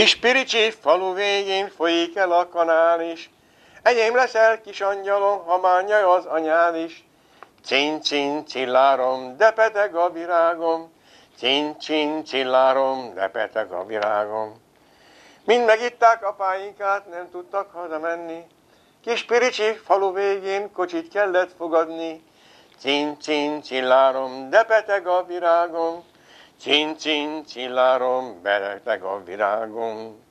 Kis Piricsi falu végén folyik el a kanál is, enyém leszel, kis angyalom, ha már nyaj az anyád is. Cin-cin cillárom, de peteg a virágom, cin-cin cillárom, de peteg a virágom. Mind megitták apáinkát, nem tudtak hazamenni, Kis Piricsi falu végén kocsit kellett fogadni. Cin-cin cillárom, de peteg a virágom, cin-cin cillárom, beteg a virágom.